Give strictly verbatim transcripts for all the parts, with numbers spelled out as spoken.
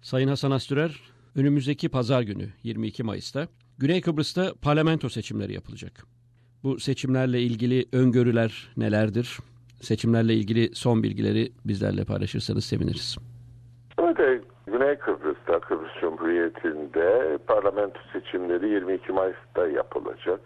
Sayın Hasan Astürer, önümüzdeki pazar günü yirmi iki Mayıs'ta Güney Kıbrıs'ta parlamento seçimleri yapılacak. Bu seçimlerle ilgili öngörüler nelerdir? Seçimlerle ilgili son bilgileri bizlerle paylaşırsanız seviniriz. Evet, Güney Kıbrıs'ta, Kıbrıs Cumhuriyeti'nde parlamento seçimleri yirmi iki Mayıs'ta yapılacak.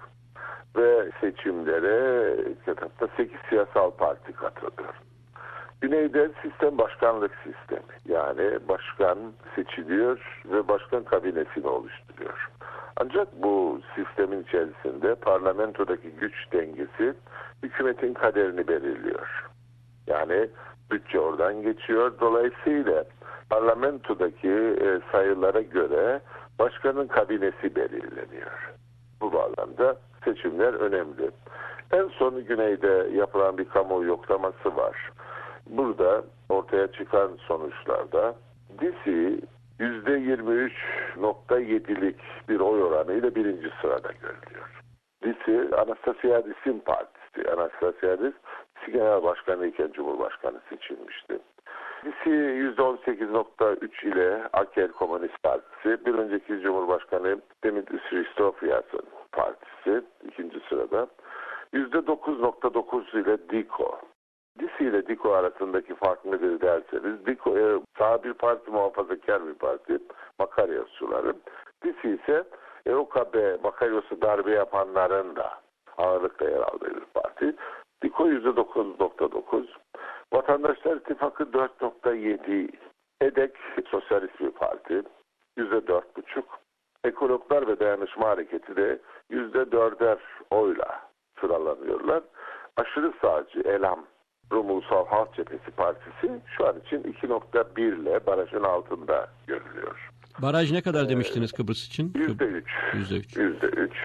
Ve seçimlere hatta sekiz siyasal parti katılıyor. Güneyde sistem başkanlık sistemi. Yani başkan seçiliyor ve başkan kabinesini oluşturuyor. Ancak bu sistemin içerisinde parlamentodaki güç dengesi hükümetin kaderini belirliyor. Yani bütçe oradan geçiyor. Dolayısıyla parlamentodaki e, sayılara göre başkanın kabinesi belirleniyor. Bu bağlamda seçimler önemli. En son Güney'de yapılan bir kamuoyu yoklaması var. Burada ortaya çıkan sonuçlarda D C yüzde yirmi üç nokta yedilik bir oy oranıyla birinci sırada görülüyor. D C, Anastasiadis'in partisi. Anastasiadis, genel başkanı iken Cumhurbaşkanı seçilmişti. D C yüzde on sekiz nokta üç ile Akel Komünist Partisi, bir önceki Cumhurbaşkanı Dimitris Christofias'ın partisi ikinci sırada. yüzde dokuz nokta dokuz ile D I C O. D C ile D I C O arasındaki fark nedir derseniz, D I C O e, sağ bir parti, muhafazakar bir parti, Makaryosçuların. D C ise E O K B, Makaryos'u darbe yapanların da ağırlıkla yer aldığı bir parti. D I C O yüzde dokuz nokta dokuz. Vatandaşlar İttifakı dört nokta yedi. E D E K sosyalist bir parti, yüzde dört buçuk. Ekologlar ve Dayanışma Hareketi de yüzde dörder oyla sıralanıyorlar. Aşırı sağcı Elam, Rum Ulusal Halk Cephesi Partisi şu an için iki nokta bir ile barajın altında görülüyor. Baraj ne kadar demiştiniz ee, Kıbrıs için? yüzde üç. yüzde üç. yüzde üç.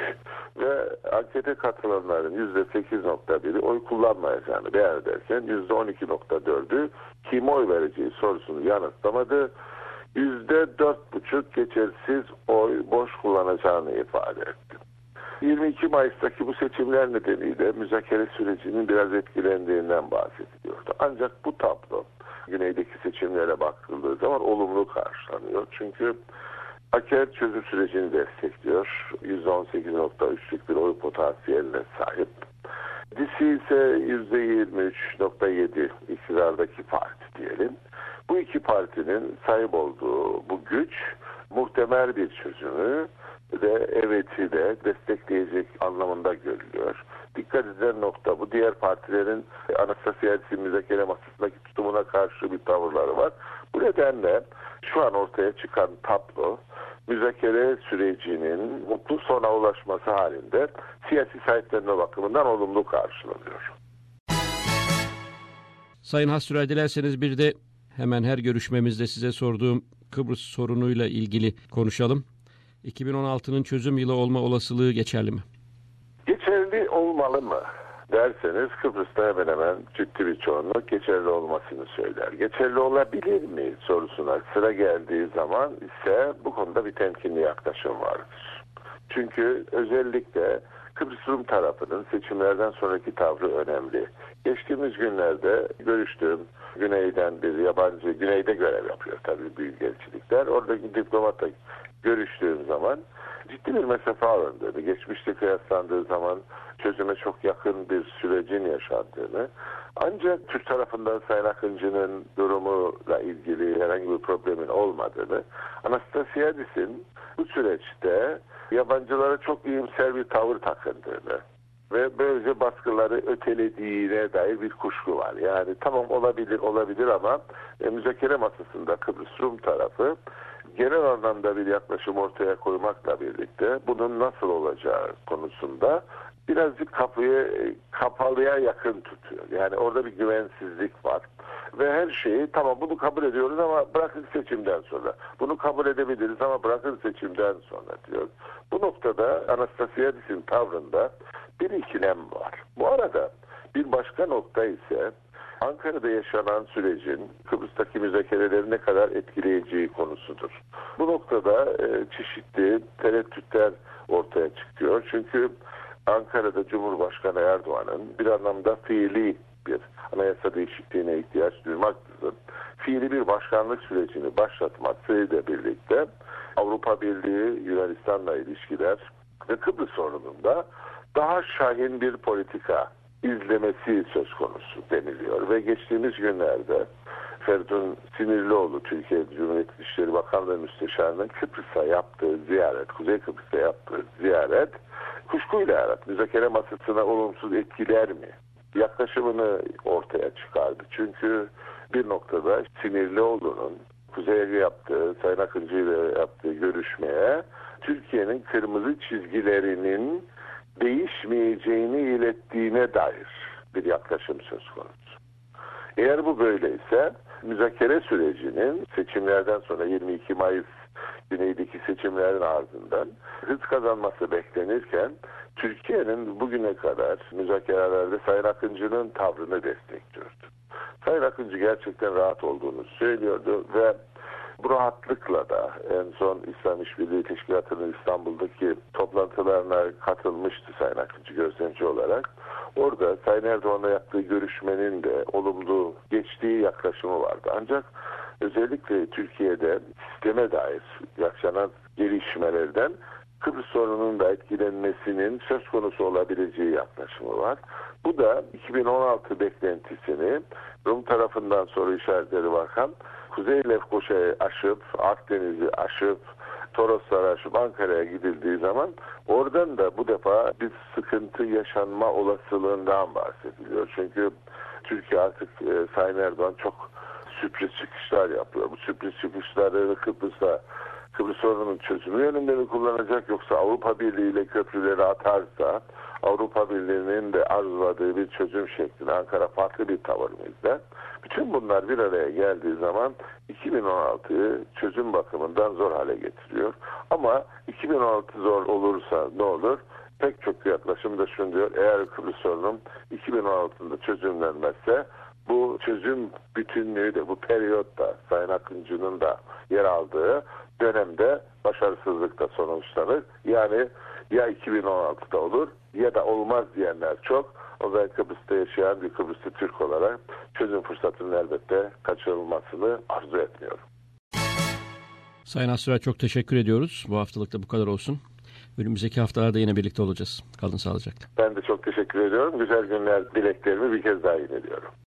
Ve ankete katılanların yüzde sekiz nokta biri oy kullanmayacağını beyan ederken yüzde on iki nokta dördü kim oy vereceği sorusunu yanıtlamadı. yüzde dört buçuk geçersiz oy boş kullanacağını ifade etti. yirmi iki Mayıs'taki bu seçimler nedeniyle müzakere sürecinin biraz etkilendiğinden bahsediliyordu. Ancak bu tablo Güney'deki seçimlere bakıldığı zaman olumlu karşılanıyor. Çünkü Aker çözüm sürecini destekliyor. yüzde on sekiz nokta üçlük bir oy potansiyeline sahip. D C ise yüzde yirmi üç nokta yedi iktidardaki parti diyelim. Bu iki partinin sahip olduğu bu güç muhtemel bir çözümü ve evet'i de destekleyecek anlamında görülüyor. Dikkat edilen nokta bu. Diğer partilerin Anastasiadis'in müzakere masasındaki tutumuna karşı bir tavırları var. Bu nedenle şu an ortaya çıkan tablo müzakere sürecinin mutlu sona ulaşması halinde siyasi sahiplenme bakımından olumlu karşılanıyor. Sayın Hastürer, dilerseniz bir de hemen her görüşmemizde size sorduğum Kıbrıs sorunuyla ilgili konuşalım. iki bin on altının çözüm yılı olma olasılığı geçerli mi? Geçerli olmalı mı derseniz Kıbrıs'ta hemen hemen ciddi bir çoğunluk geçerli olmasını söyler. Geçerli olabilir mi sorusuna sıra geldiği zaman ise bu konuda bir temkinli yaklaşım vardır. Çünkü özellikle Kıbrıs Rum tarafının seçimlerden sonraki tavrı önemli. Geçtiğimiz günlerde görüştüğüm Güney'den bir yabancı, Güney'de görev yapıyor tabii büyükelçilikler. Oradaki diplomatla görüştüğüm zaman ciddi bir mesafe alındığını, geçmişte kıyaslandığı zaman çözüme çok yakın bir sürecin yaşandığını, ancak Türk tarafından Sayın Akıncı'nın durumuyla ilgili herhangi bir problemin olmadığını, Anastasiadis'in bu süreçte yabancılara çok iyimser bir tavır takındığını ve böylece baskıları ötelediğine dair bir kuşku var. Yani tamam olabilir olabilir ama e, müzakere masasında Kıbrıs Rum tarafı genel anlamda bir yaklaşım ortaya koymakla birlikte bunun nasıl olacağı konusunda birazcık kapıyı kapalıya yakın tutuyor. Yani orada bir güvensizlik var. Ve her şeyi tamam bunu kabul ediyoruz ama bırakın seçimden sonra. Bunu kabul edebiliriz ama bırakın seçimden sonra diyor. Bu noktada Anastasiadis'in tavrında bir ikilem var. Bu arada bir başka nokta ise Ankara'da yaşanan sürecin Kıbrıs'taki müzakereleri ne kadar etkileyeceği konusudur. Bu noktada e, çeşitli tereddütler ortaya çıkıyor. Çünkü Ankara'da Cumhurbaşkanı Erdoğan'ın bir anlamda fiili bir anayasa değişikliğine ihtiyaç duymaksızın fiili bir başkanlık sürecini başlatmasıyla birlikte Avrupa Birliği, Yunanistan'la ilişkiler ve Kıbrıs sorununda daha şahin bir politika izlemesi söz konusu deniliyor. Ve geçtiğimiz günlerde Feridun Sinirlioğlu, Türkiye Cumhuriyeti Dışişleri Bakanlığı Müsteşarı'nın Kıbrıs'a yaptığı ziyaret, Kuzey Kıbrıs'a yaptığı ziyaret kuşkuyla yarattı. Müzakere masasına olumsuz etkiler mi? Yaklaşımını ortaya çıkardı. Çünkü bir noktada Sinirlioğlu'nun Kuzey'e yaptığı, Sayın Akıncı ile yaptığı görüşmeye Türkiye'nin kırmızı çizgilerinin değişmeyeceğini ilettiğine dair bir yaklaşım söz konusu. Eğer bu böyleyse müzakere sürecinin seçimlerden sonra yirmi iki Mayıs güneydeki seçimlerin ardından hız kazanması beklenirken Türkiye'nin bugüne kadar müzakerelerde Sayın Akıncı'nın tavrını destekliyordu. Sayın Akıncı gerçekten rahat olduğunu söylüyordu ve bu rahatlıkla da en son İslam İşbirliği Teşkilatı'nın İstanbul'daki toplantılarına katılmıştı Sayın Akıncı gözlemci olarak. Orada Sayın Erdoğan'la yaptığı görüşmenin de olumlu geçtiği yaklaşımı vardı. Ancak özellikle Türkiye'de sisteme dair yaşanan gelişmelerden Kıbrıs sorununun da etkilenmesinin söz konusu olabileceği yaklaşımı var. Bu da iki bin on altı beklentisini Rum tarafından soru işaretleri bakan Kuzey Lefkoşa'yı aşıp, Akdeniz'i aşıp, Torosları aşıp Ankara'ya gidildiği zaman oradan da bu defa bir sıkıntı yaşanma olasılığından bahsediliyor. Çünkü Türkiye artık e, Sayın Erdoğan çok sürpriz çıkışlar yapıyor. Bu sürpriz çıkışları Kıbrıs'ta Kıbrıs sorununun çözümü yönünde mi kullanacak, yoksa Avrupa Birliği ile köprüleri atarsa Avrupa Birliği'nin de arzuladığı bir çözüm şeklinde Ankara farklı bir tavır mı izler? Bütün bunlar bir araya geldiği zaman iki bin on altıyı çözüm bakımından zor hale getiriyor. Ama iki bin on altı zor olursa ne olur? Pek çok yaklaşım da şunu diyor: eğer Kıbrıs sorunun iki bin on altıda çözümlenmezse bu çözüm bütünlüğü de bu periyotta Sayın Akıncı'nın da yer aldığı dönemde başarısızlıkla sonuçlanır. Yani ya iki bin on altıda olur ya da olmaz diyenler çok. O zaman Kıbrıs'ta yaşayan bir Kıbrıslı Türk olarak çözüm fırsatının elbette kaçırılmasını arzu etmiyorum. Sayın Astıray, çok teşekkür ediyoruz. Bu haftalıkta bu kadar olsun. Önümüzdeki haftalarda yine birlikte olacağız. Kalın sağlıcakla. Ben de çok teşekkür ediyorum. Güzel günler dileklerimi bir kez daha yineliyorum.